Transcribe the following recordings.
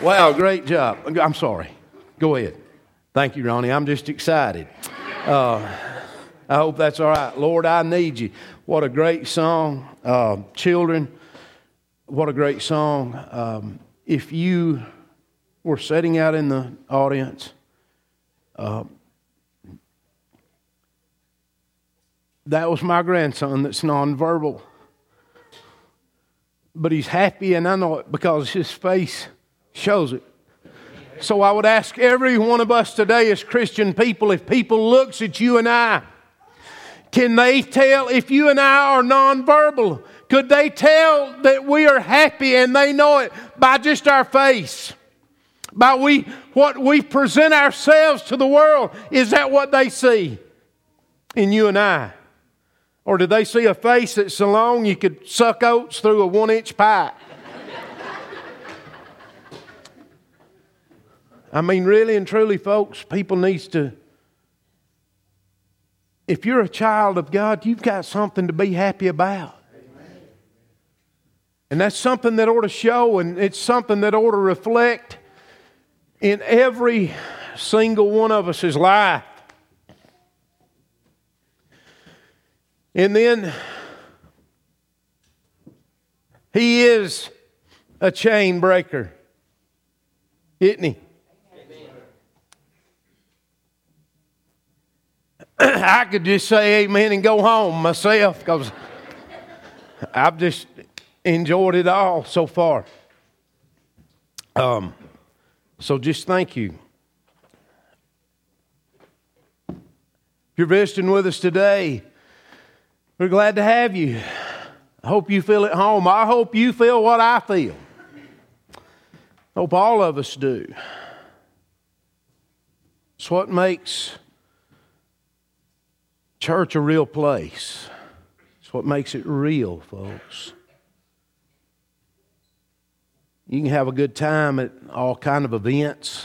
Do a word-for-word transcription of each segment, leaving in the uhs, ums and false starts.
Wow, great job. I'm sorry. Go ahead. Thank you, Ronnie. I'm just excited. Uh, I hope that's all right. Lord, I need you. What a great song. Uh, children, what a great song. Um, if you were sitting out in the audience, uh, that was my grandson that's nonverbal. But he's happy, and I know it because his face shows it. So I would ask every one of us today as Christian people, if people looks at you and I, can they tell if you and I are nonverbal? Could they tell that we are happy and they know it by just our face? By we what we present ourselves to the world? Is that what they see in you and I? Or do they see a face that's so long you could suck oats through a one-inch pipe? I mean, really and truly, folks, people needs to... If you're a child of God, you've got something to be happy about. Amen. And that's something that ought to show, and it's something that ought to reflect in every single one of us' life. And then, He is a chain breaker, isn't He? I could just say amen and go home myself because I've just enjoyed it all so far. Um, so just thank you. If you're visiting with us today, we're glad to have you. I hope you feel at home. I hope you feel what I feel. I hope all of us do. It's what makes church a real place. It's what makes it real, folks. You can have a good time at all kind of events,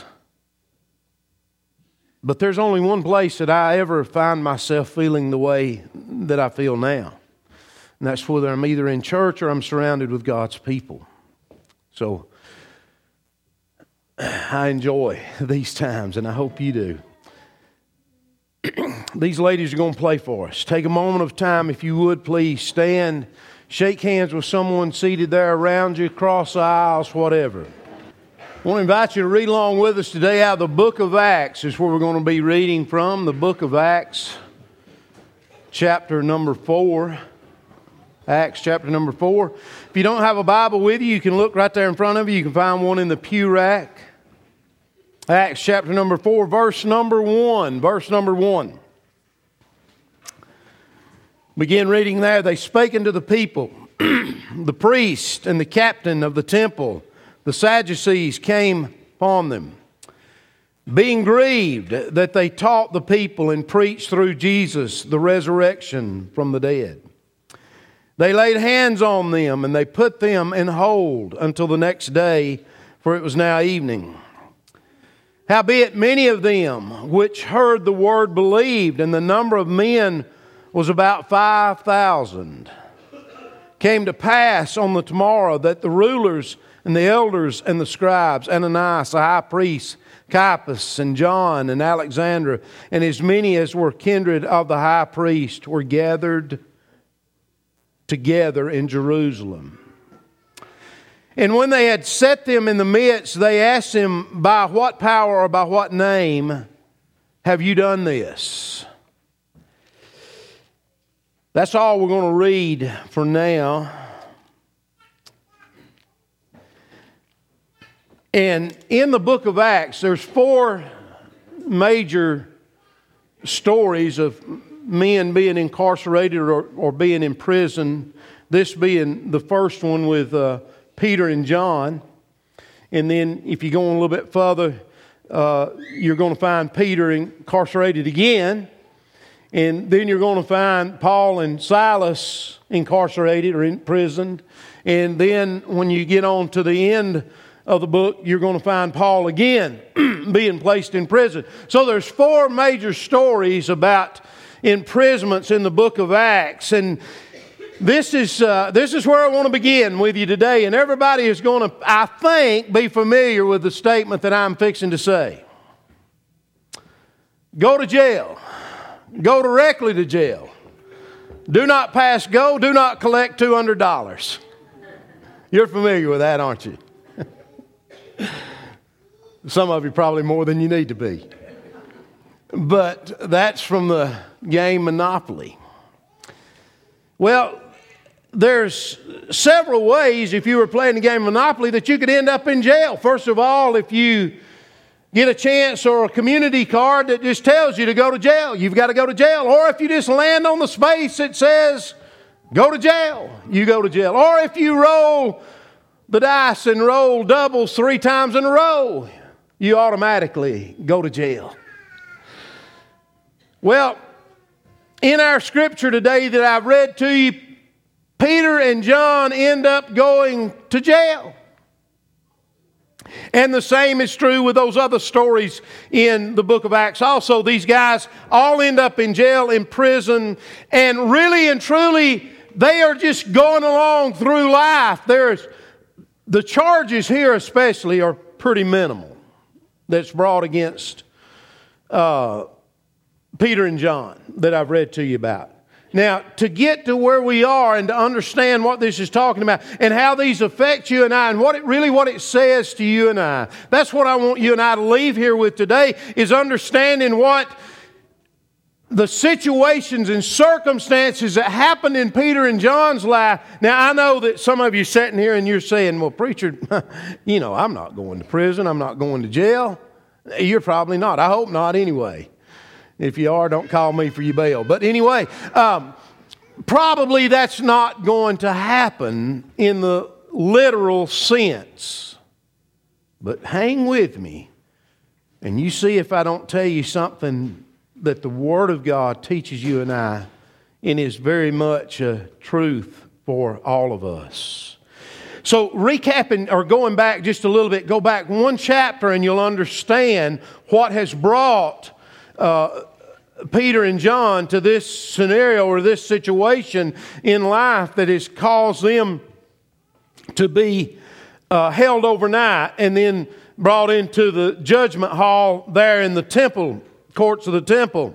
but there's only one place that I ever find myself feeling the way that I feel now, and that's whether I'm either in church or I'm surrounded with God's people. So I enjoy these times, and I hope you do. These ladies are going to play for us. Take a moment of time, if you would, please stand. Shake hands with someone seated there around you, cross the aisles, whatever. I want to invite you to read along with us today out of the book of Acts. Is where we're going to be reading from, the book of Acts, chapter number four. Acts chapter number four. If you don't have a Bible with you, you can look right there in front of you. You can find one in the pew rack. Acts chapter number four, verse number one. Verse number one. Begin reading there. They spake unto the people. The priest and the captain of the temple, the Sadducees, came upon them, being grieved that they taught the people and preached through Jesus the resurrection from the dead. They laid hands on them, and they put them in hold until the next day, for it was now evening. Howbeit many of them which heard the word believed, and the number of men was about five thousand. Came to pass on the tomorrow that the rulers and the elders and the scribes, Ananias the high priest, Caiaphas and John and Alexander, and as many as were kindred of the high priest, were gathered together in Jerusalem. And when they had set them in the midst, they asked him, by what power or by what name have you done this? That's all we're going to read for now. And in the book of Acts, there's four major stories of men being incarcerated or, or being in prison. This being the first one with uh, Peter and John. And then if you go on a little bit further, uh, you're going to find Peter incarcerated again. And then you're going to find Paul and Silas incarcerated or imprisoned. And then when you get on to the end of the book, you're going to find Paul again being placed in prison. So there's four major stories about imprisonments in the book of Acts. And This is, uh, this is where I want to begin with you today, and everybody is going to, I think, be familiar with the statement that I'm fixing to say. Go to jail. Go directly to jail. Do not pass go. Do not collect two hundred dollars. You're familiar with that, aren't you? Some of you probably more than you need to be. But that's from the game Monopoly. Well, there's several ways, if you were playing the game Monopoly, that you could end up in jail. First of all, if you get a chance or a community card that just tells you to go to jail, you've got to go to jail. Or if you just land on the space that says, go to jail, you go to jail. Or if you roll the dice and roll doubles three times in a row, you automatically go to jail. Well, in our scripture today that I've read to you, Peter and John end up going to jail. And the same is true with those other stories in the book of Acts. Also, these guys all end up in jail, in prison, and really and truly, they are just going along through life. There's, the charges here especially are pretty minimal that's brought against uh, Peter and John that I've read to you about. Now, to get to where we are and to understand what this is talking about and how these affect you and I and what it really what it says to you and I, that's what I want you and I to leave here with today, is understanding what the situations and circumstances that happened in Peter and John's life. Now, I know that some of you are sitting here and you're saying, well, preacher, you know, I'm not going to prison. I'm not going to jail. You're probably not. I hope not anyway. If you are, don't call me for your bail. But anyway, um, probably that's not going to happen in the literal sense. But hang with me, and you see if I don't tell you something that the Word of God teaches you and I, and is very much a truth for all of us. So recapping, or going back just a little bit, go back one chapter and you'll understand what has brought Uh, Peter and John to this scenario or this situation in life that has caused them to be uh, held overnight and then brought into the judgment hall there in the temple, courts of the temple.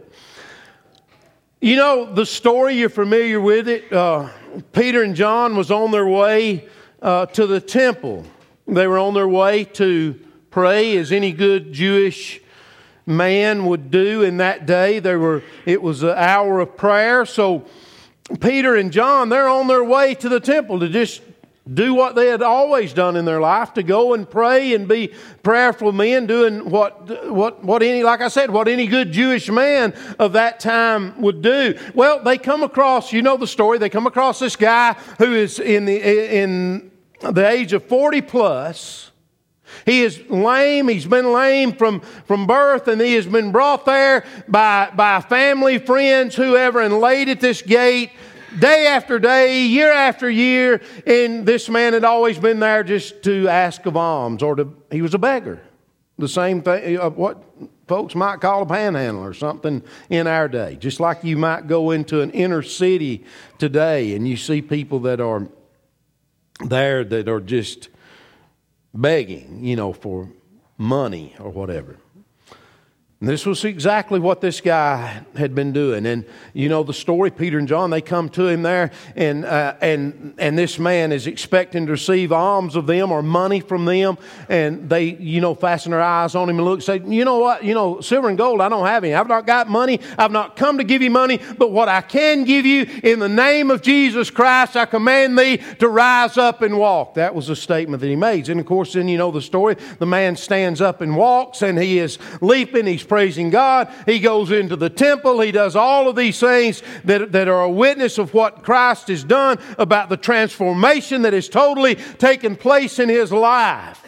You know the story, you're familiar with it. Uh, Peter and John was on their way uh, to the temple. They were on their way to pray, as any good Jewish man would do in that day. They were, it was an hour of prayer. So Peter and John, they're on their way to the temple to just do what they had always done in their life, to go and pray and be prayerful men, doing what what what any, like I said, what any good Jewish man of that time would do. Well, they come across, you know the story, they come across this guy who is in the in the age of forty plus. He is lame. He's been lame from, from birth, and he has been brought there by, by family, friends, whoever, and laid at this gate day after day, year after year. And this man had always been there just to ask of alms, or to, he was a beggar. The same thing, uh, what folks might call a panhandler or something in our day. Just like you might go into an inner city today and you see people that are there that are just begging, you know, for money or whatever. And this was exactly what this guy had been doing. And you know the story, Peter and John, they come to him there, and uh, and and this man is expecting to receive alms of them or money from them. And they, you know, fasten their eyes on him and look and say, you know what, you know, silver and gold I don't have any. I've not got money. I've not come to give you money. But what I can give you, in the name of Jesus Christ, I command thee to rise up and walk. That was a statement that he made. And of course, then you know the story. The man stands up and walks, and he is leaping. He's praising God. He goes into the temple. He does all of these things that, that are a witness of what Christ has done, about the transformation that has totally taken place in his life.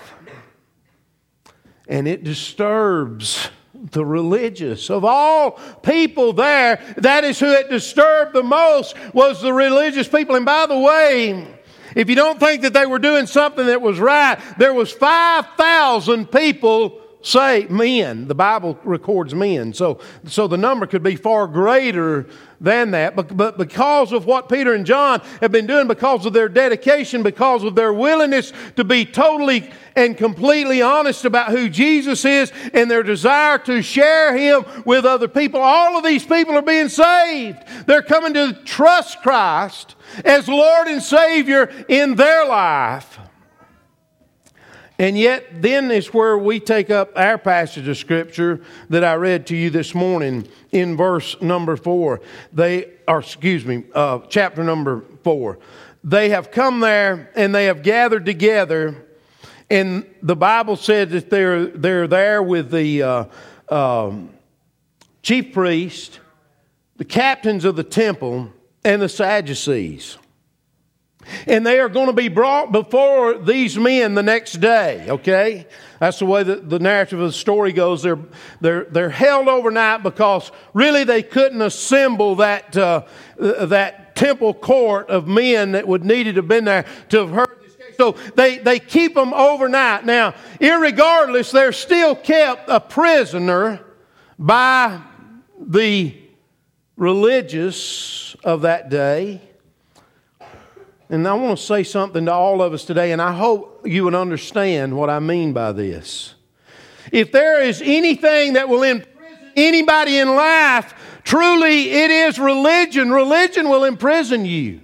And it disturbs the religious. Of all people there, that is who it disturbed the most, was the religious people. And by the way, if you don't think that they were doing something that was right, there was five thousand people say men. The Bible records men. So, so the number could be far greater than that. But, but because of what Peter and John have been doing, because of their dedication, because of their willingness to be totally and completely honest about who Jesus is and their desire to share Him with other people, all of these people are being saved. They're coming to trust Christ as Lord and Savior in their life. And yet, then is where we take up our passage of Scripture that I read to you this morning in verse number four. They, or excuse me, uh, chapter number four. They have come there and they have gathered together, and the Bible said that they're they're there with the uh, um, chief priest, the captains of the temple, and the Sadducees. And they are going to be brought before these men the next day, okay? That's the way that the narrative of the story goes. They're, they're, they're held overnight because really they couldn't assemble that, uh, that temple court of men that would needed to have been there to have heard this case. So they, they keep them overnight. Now, irregardless, they're still kept a prisoner by the religious of that day. And I want to say something to all of us today, and I hope you would understand what I mean by this. If there is anything that will imprison anybody in life, truly it is religion. Religion will imprison you.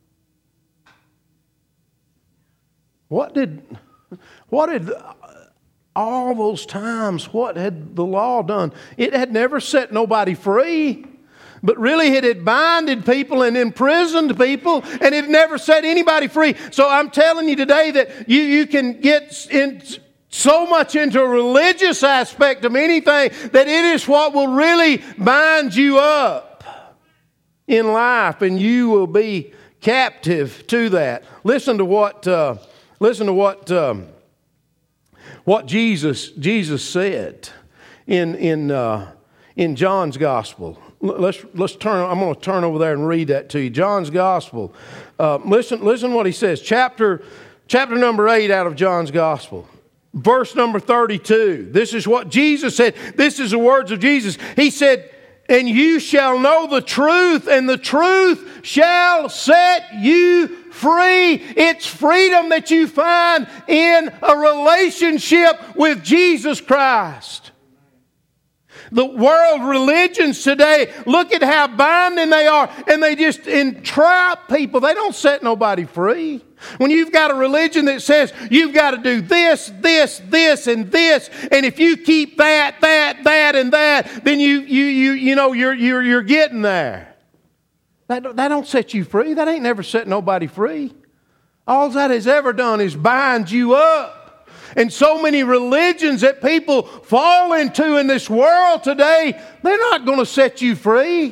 What did, what did all those times, what had the law done? It had never set nobody free. But really it had binded people and imprisoned people, and it never set anybody free. So I'm telling you today that you, you can get in so much into a religious aspect of anything that it is what will really bind you up in life, and you will be captive to that. Listen to what uh, listen to what um, what Jesus Jesus said in in uh, in John's Gospel. Let's let's turn. I'm going to turn over there and read that to you. John's Gospel. Uh, listen, listen what he says. Chapter chapter number eight out of John's Gospel, verse number thirty-two. This is what Jesus said. This is the words of Jesus. He said, "And you shall know the truth, and the truth shall set you free." It's freedom that you find in a relationship with Jesus Christ. The world religions today, look at how binding they are, and they just entrap people. They don't set nobody free. When you've got a religion that says you've got to do this, this, this, and this, and if you keep that, that, that, and that, then you you you you know you're you're you're getting there. That that don't set you free. That ain't never set nobody free. All that has ever done is bind you up. And so many religions that people fall into in this world today, they're not going to set you free.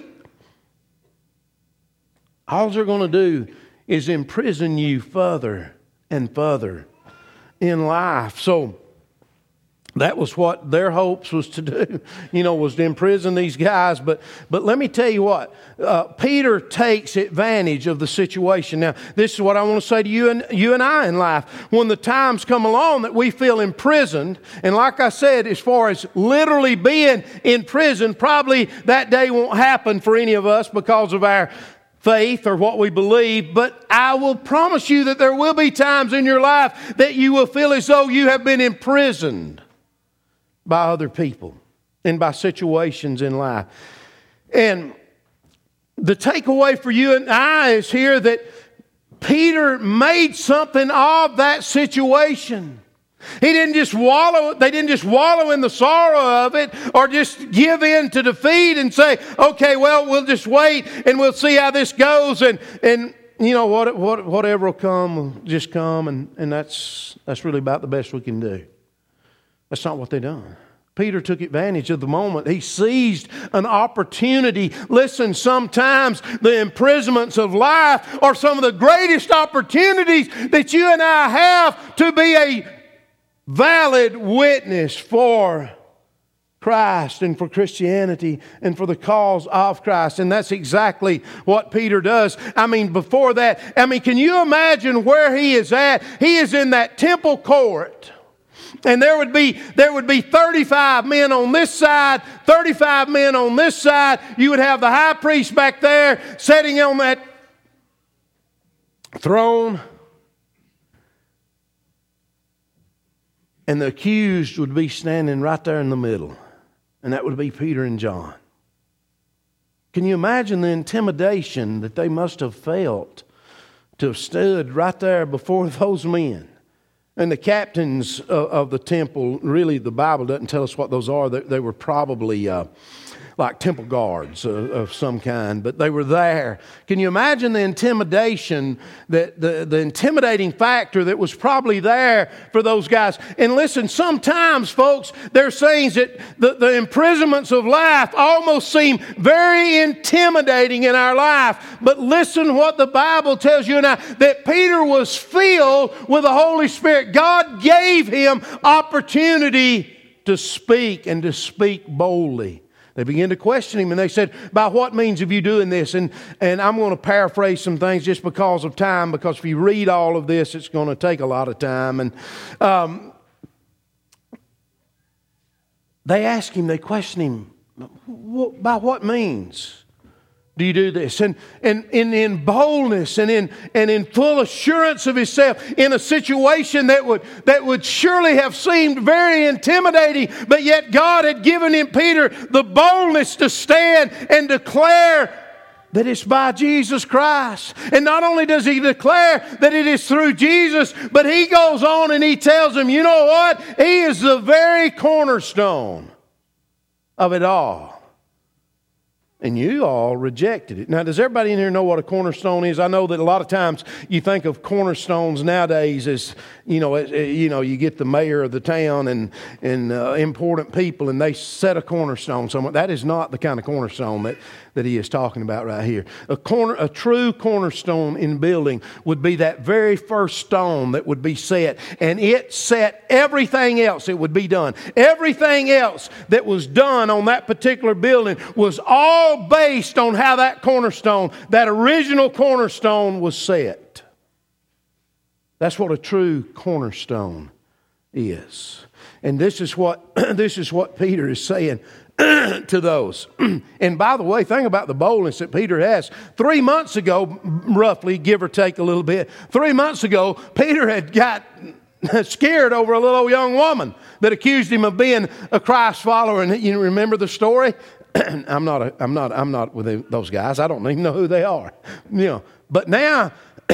All they're going to do is imprison you further and further in life. So that was what their hopes was to do, you know, was to imprison these guys. But but let me tell you what, uh, Peter takes advantage of the situation. Now, this is what I want to say to you and you and I in life. When the times come along that we feel imprisoned, and like I said, as far as literally being in prison, probably that day won't happen for any of us because of our faith or what we believe, but I will promise you that there will be times in your life that you will feel as though you have been imprisoned by other people and by situations in life. And the takeaway for you and I is here that Peter made something of that situation. He didn't just wallow, they didn't just wallow in the sorrow of it or just give in to defeat and say, okay, well, we'll just wait and we'll see how this goes, and and you know what, what whatever will come will just come, and, and that's that's really about the best we can do. That's not what they done. Peter took advantage of the moment. He seized an opportunity. Listen, sometimes the imprisonments of life are some of the greatest opportunities that you and I have to be a valid witness for Christ and for Christianity and for the cause of Christ. And that's exactly what Peter does. I mean, before that, I mean, can you imagine where he is at? He is in that temple court. And there would be there would be thirty-five men on this side, thirty-five men on this side. You would have the high priest back there sitting on that throne. And the accused would be standing right there in the middle. And that would be Peter and John. Can you imagine the intimidation that they must have felt to have stood right there before those men? And the captains of, of the temple, really the Bible doesn't tell us what those are. They, they were probably uh, like temple guards of, of some kind, but they were there. Can you imagine the intimidation, that the, the intimidating factor that was probably there for those guys? And listen, sometimes, folks, there's things that the, the imprisonments of life almost seem very intimidating in our life. But listen what the Bible tells you and I, that Peter was filled with the Holy Spirit. God gave him opportunity to speak and to speak boldly. They began to question him, and they said, by what means of you doing this? And, and I'm going to paraphrase some things just because of time, because if you read all of this, it's going to take a lot of time. And um, they asked him, they questioned him, by what means do you do this? And, and, and in boldness and in, and in full assurance of himself, in a situation that would, that would surely have seemed very intimidating, but yet God had given him, Peter, the boldness to stand and declare that it's by Jesus Christ. And not only does he declare that it is through Jesus, but he goes on and he tells them, you know what? He is the very cornerstone of it all. And you all rejected it. Now, does everybody in here know what a cornerstone is? I know that a lot of times you think of cornerstones nowadays as, you know, as, you know, you get the mayor of the town and, and uh, important people, and they set a cornerstone somewhere. That is not the kind of cornerstone that, that he is talking about right here. A corner, a true cornerstone in building would be that very first stone that would be set, and it set everything else that would be done. Everything else that was done on that particular building was all based on how that cornerstone, that original cornerstone, was set. That's what a true cornerstone is. And this is what this is what Peter is saying to those. And by the way, think about the boldness that Peter has. Three months ago, roughly, give or take a little bit, three months ago, Peter had got scared over a little young woman that accused him of being a Christ follower. And you remember the story? I'm not. A, I'm not. I'm not with those guys. I don't even know who they are. You know. But now,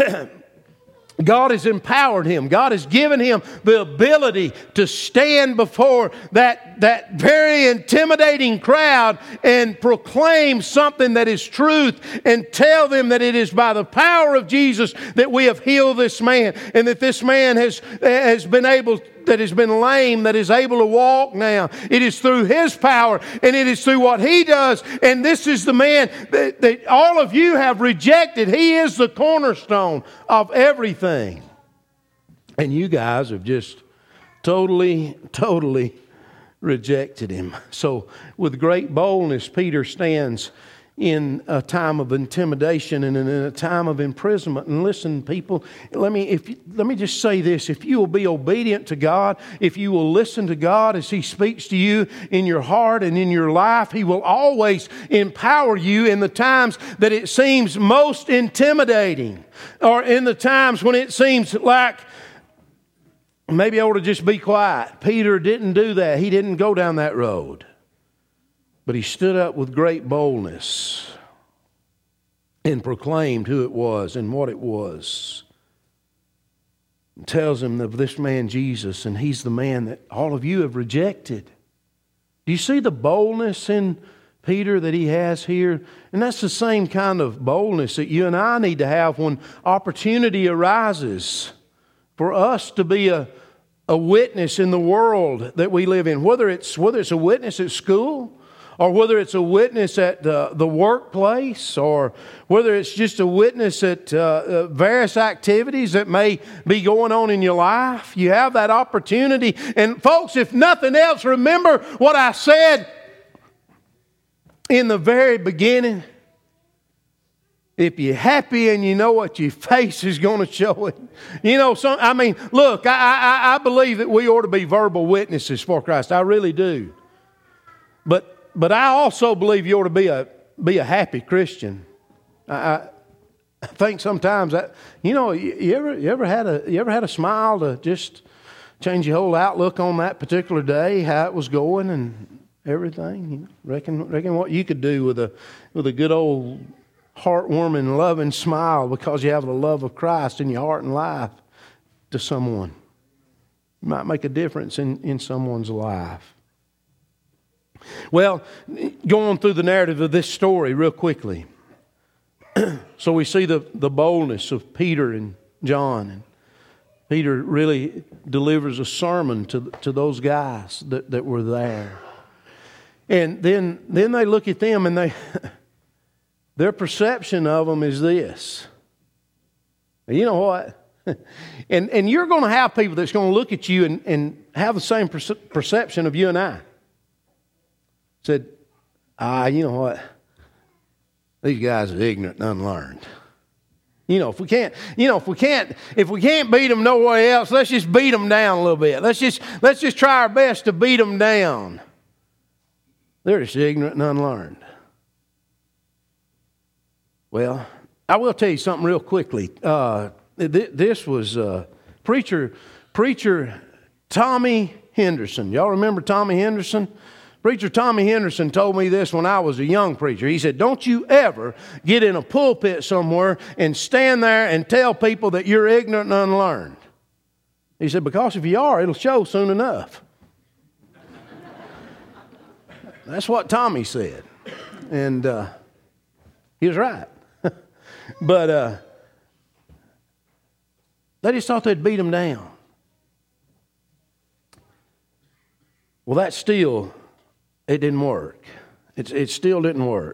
God has empowered him. God has given him the ability to stand before that that very intimidating crowd and proclaim something that is truth, and tell them that it is by the power of Jesus that we have healed this man, and that this man has has been able. that has been lame, that is able to walk now. It is through his power, and it is through what he does. And this is the man that, that all of you have rejected. He is the cornerstone of everything. And you guys have just totally, totally rejected him. So with great boldness, Peter stands in a time of intimidation and in a time of imprisonment. And listen, people, let me if let me just say this. If you will be obedient to God, if you will listen to God as He speaks to you in your heart and in your life, He will always empower you in the times that it seems most intimidating, or in the times when it seems like maybe I ought to just be quiet. Peter didn't do that. He didn't go down that road. But he stood up with great boldness and proclaimed who it was and what it was. And tells him of this man Jesus, and he's the man that all of you have rejected. Do you see the boldness in Peter that he has here? And that's the same kind of boldness that you and I need to have when opportunity arises for us to be a, a witness in the world that we live in. Whether it's, whether it's a witness at school, or whether it's a witness at the, the workplace, or whether it's just a witness at uh, uh, various activities that may be going on in your life. You have that opportunity. And folks, if nothing else, remember what I said in the very beginning. If you're happy and you know what, your face is going to show it. You know, some, I mean, look, I, I, I believe that we ought to be verbal witnesses for Christ. I really do. But but I also believe you ought to be a be a happy Christian. I, I think sometimes that, you know, you, you ever you ever had a you ever had a smile to just change your whole outlook on that particular day, how it was going and everything. You know, reckon reckon what you could do with a with a good old heartwarming, loving smile because you have the love of Christ in your heart and life to someone. It might make a difference in, in someone's life. Well, going through the narrative of this story real quickly. So we see the, the boldness of Peter and John. And Peter really delivers a sermon to, to those guys that, that were there. And then, then they look at them and they... their perception of them is this. You know what? and and you're going to have people that's going to look at you and, and have the same perce- perception of you and I. Said, ah, you know what? These guys are ignorant and unlearned. You know, if we can't, you know, if we can't, if we can't beat them nowhere else, let's just beat them down a little bit. Let's just let's just try our best to beat them down. They're just ignorant and unlearned. Well, I will tell you something real quickly. Uh, th- this was uh, preacher, preacher Tommy Henderson. Y'all remember Tommy Henderson? Preacher Tommy Henderson told me this when I was a young preacher. He said, don't you ever get in a pulpit somewhere and stand there and tell people that you're ignorant and unlearned. He said, because if you are, it'll show soon enough. That's what Tommy said. And uh, he was right. But uh, they just thought they'd beat them down. Well, that still, it didn't work. It, it still didn't work.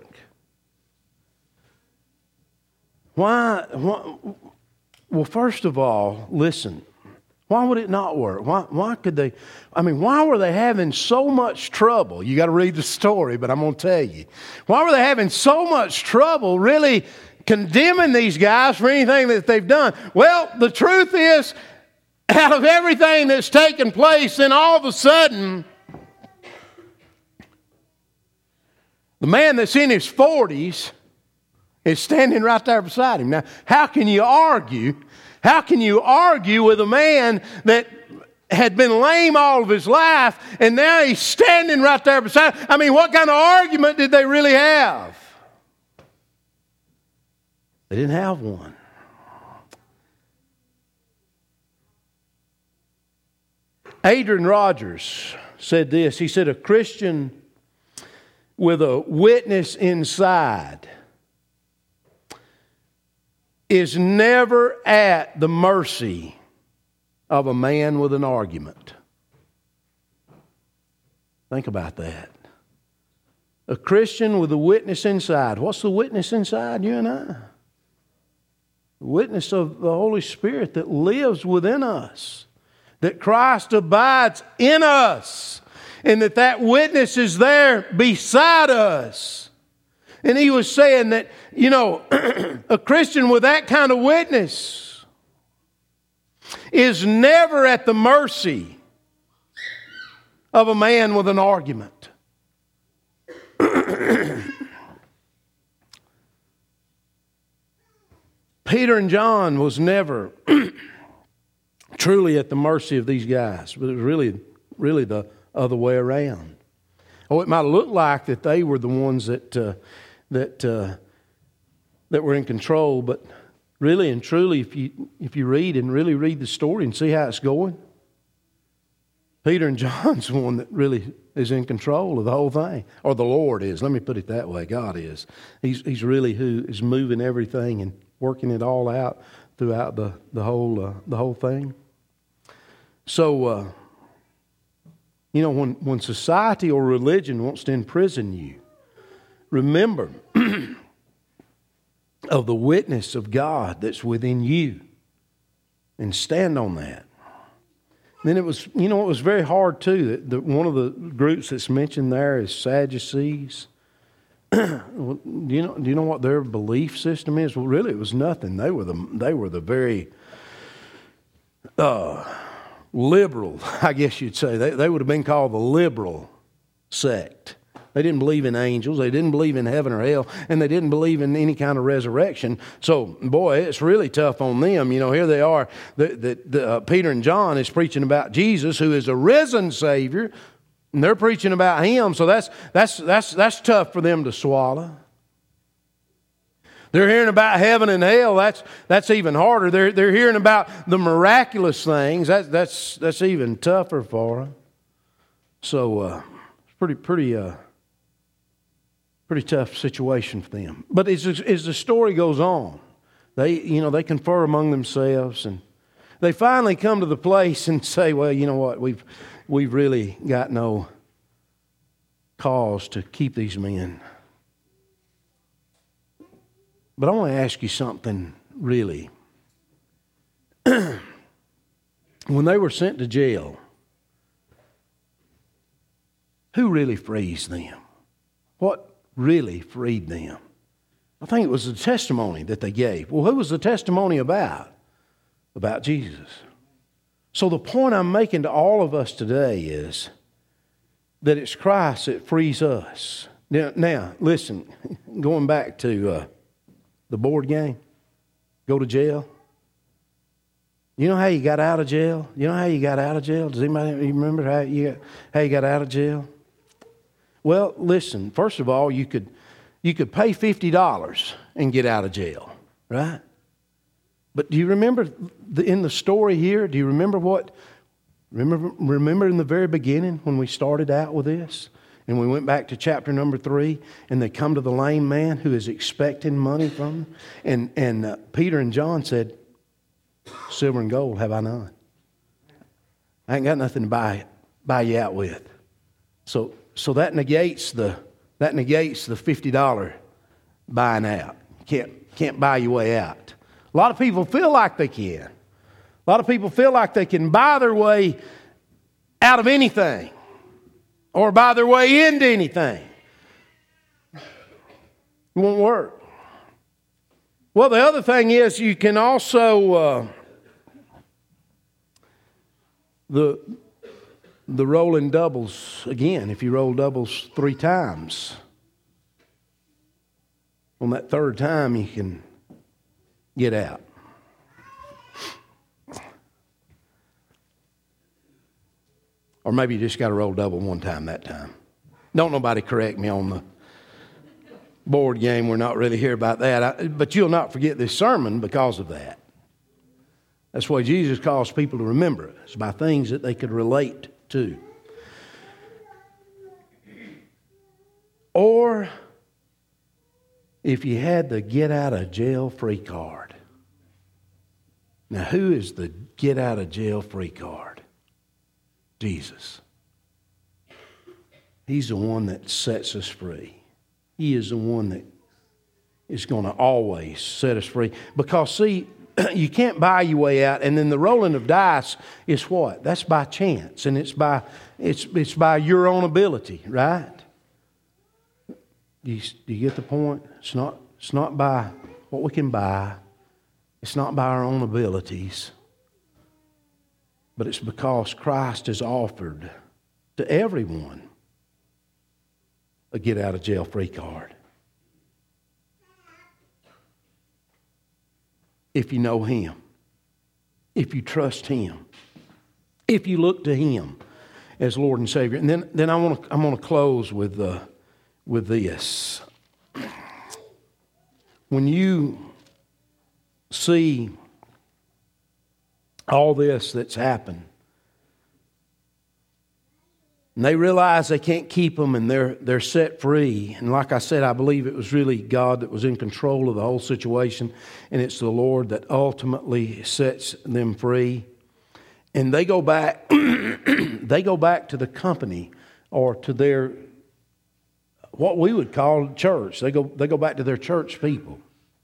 Why, why? Well, first of all, listen. Why would it not work? Why, why could they? I mean, why were they having so much trouble? You got to read the story, but I'm going to tell you. Why were they having so much trouble really condemning these guys for anything that they've done? Well, the truth is, out of everything that's taken place, then all of a sudden, the man that's in his forties is standing right there beside him. Now, how can you argue? How can you argue with a man that had been lame all of his life and now he's standing right there beside him? I mean, what kind of argument did they really have? They didn't have one. Adrian Rogers said this. He said, a Christian with a witness inside is never at the mercy of a man with an argument. Think about that. A Christian with a witness inside. What's the witness inside, you and I? The witness of the Holy Spirit that lives within us. That Christ abides in us. And that that witness is there beside us. And he was saying that, you know, a Christian with that kind of witness is never at the mercy of a man with an argument. Peter and John was never truly at the mercy of these guys, but it was really, really the other way around. Oh, it might look like that they were the ones that uh, that uh, that were in control, but really and truly, if you if you read and really read the story and see how it's going, Peter and John's the one that really is in control of the whole thing, or the Lord is. Let me put it that way. God is. He's He's really who is moving everything and working it all out throughout the the whole uh, the whole thing. So. Uh, You know, when, when society or religion wants to imprison you, remember of the witness of God that's within you and stand on that. Then it was, you know, it was very hard too. That the, one of the groups that's mentioned there is Sadducees. Well, do you know? Do you know what their belief system is? Well, really, it was nothing. They were the they were the very uh, liberal, I guess you'd say. They they would have been called the liberal sect. They didn't believe in angels. They didn't believe in heaven or hell, and they didn't believe in any kind of resurrection. So, boy, it's really tough on them. You know, here they are. The, the, the, uh, Peter and John is preaching about Jesus, who is a risen Savior. And they're preaching about Him, so that's that's that's that's tough for them to swallow. They're hearing about heaven and hell. That's that's even harder. They're they're hearing about the miraculous things. That's that's that's even tougher for them. So uh, pretty pretty uh, pretty tough situation for them. But as as the story goes on, they you know they confer among themselves, and they finally come to the place and say, well, you know what, we've We've really got no cause to keep these men. But I want to ask you something, really. When they were sent to jail, who really frees them? What really freed them? I think it was the testimony that they gave. Well, who was the testimony about? About Jesus. So the point I'm making to all of us today is that it's Christ that frees us. Now, now listen, going back to uh, the board game, go to jail. You know how you got out of jail? You know how you got out of jail? Does anybody remember how you got, how you got out of jail? Well, listen, first of all, you could you could pay fifty dollars and get out of jail, right? But do you remember the, in the story here, do you remember what, remember, remember in the very beginning when we started out with this? And we went back to chapter number three, and they come to the lame man who is expecting money from them. And, and uh, Peter and John said, silver and gold have I none. I ain't got nothing to buy, buy you out with. So, so that negates the, that negates the fifty dollars buying out. You can't, can't buy your way out. A lot of people feel like they can. A lot of people feel like they can buy their way out of anything or buy their way into anything. It won't work. Well, the other thing is you can also, uh, the, the rolling doubles, again, if you roll doubles three times, on that third time you can get out. Or maybe you just got to roll double one time that time. Don't nobody correct me on the board game. We're not really here about that. I, but you'll not forget this sermon because of that. That's why Jesus calls people to remember it. It's by things that they could relate to. Or if you had the get out of jail free card. Now, who is the get out of jail free card? Jesus. He's the one that sets us free. He is the one that is going to always set us free. Because, see, you can't buy your way out. And then the rolling of dice is what? That's by chance. And it's by it's it's by your own ability, right? Do you, do you get the point? It's not it's not by what we can buy. It's not by our own abilities. But it's because Christ has offered to everyone a get out of jail free card. If you know Him, if you trust Him, if you look to Him as Lord and Savior. And then, then I want to I'm going to close with uh, with this. When you see all this that's happened, and they realize they can't keep them, and they're they're set free. And like I said, I believe it was really God that was in control of the whole situation, and it's the Lord that ultimately sets them free. And they go back, they go back to the company or to their what we would call church. They go they go back to their church people.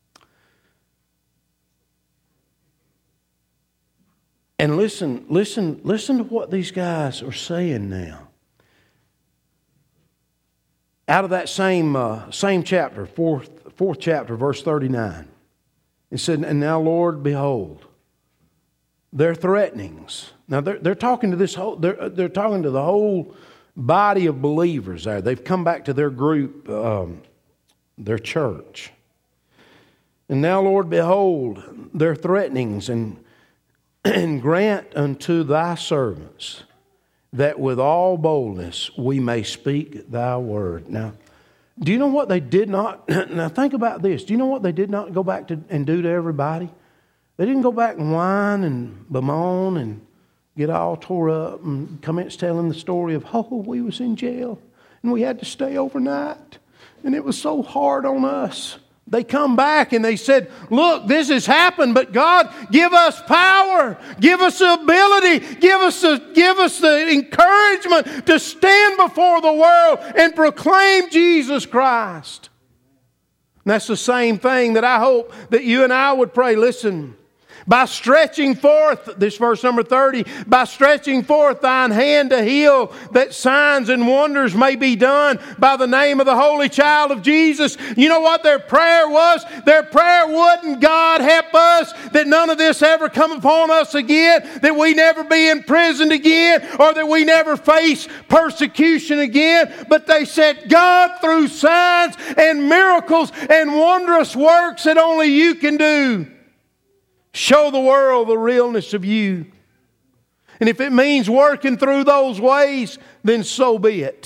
And listen, listen, listen to what these guys are saying now. out of that same, uh, same chapter, fourth, fourth chapter, verse thirty-nine. It said, and now, Lord, behold, their threatenings. Now, they're, they're talking to this whole, they're, they're talking to the whole body of believers there. They've come back to their group, um, their church. And now, Lord, behold, their threatenings, and, and grant unto thy servants that with all boldness we may speak thy word. Now, do you know what they did not? Now think about this. Do you know what they did not go back to and do to everybody? They didn't go back and whine and bemoan and get all tore up and commence telling the story of, oh, we was in jail and we had to stay overnight and it was so hard on us. They come back and they said, look, this has happened, but God, give us power, give us the ability, give us the, give us the encouragement to stand before the world and proclaim Jesus Christ. And that's the same thing that I hope that you and I would pray. Listen, by stretching forth, this verse number thirty, by stretching forth thine hand to heal, that signs and wonders may be done by the name of the Holy Child of Jesus. You know what their prayer was? Their prayer wouldn't, God help us that none of this ever come upon us again, that we never be imprisoned again, or that we never face persecution again. But they said, God, through signs and miracles and wondrous works that only you can do, show the world the realness of you. And if it means working through those ways, then so be it.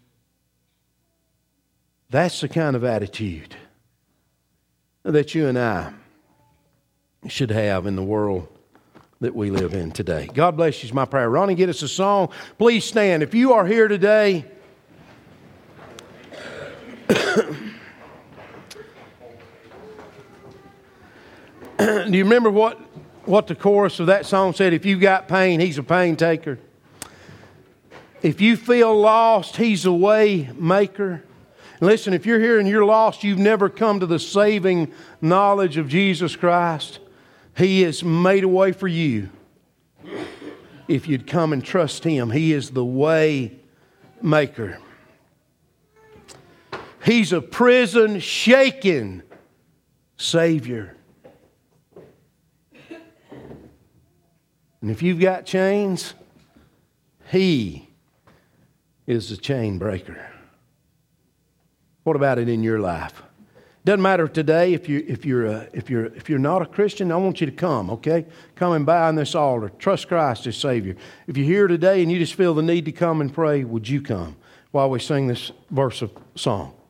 That's the kind of attitude that you and I should have in the world that we live in today. God bless you is my prayer. Ronnie, get us a song. Please stand. If you are here today, do you remember what, what the chorus of that song said? If you've got pain, He's a pain taker. If you feel lost, He's a way maker. Listen, if you're here and you're lost, you've never come to the saving knowledge of Jesus Christ, He has made a way for you. If you'd come and trust Him, He is the way maker. He's a prison shaken Savior. And if you've got chains, He is the chain breaker. What about it in your life? Doesn't matter today if you if you're a, if you're if you're not a Christian. I want you to come, okay? Come and bow on this altar. Trust Christ as Savior. If you're here today and you just feel the need to come and pray, would you come while we sing this verse of song?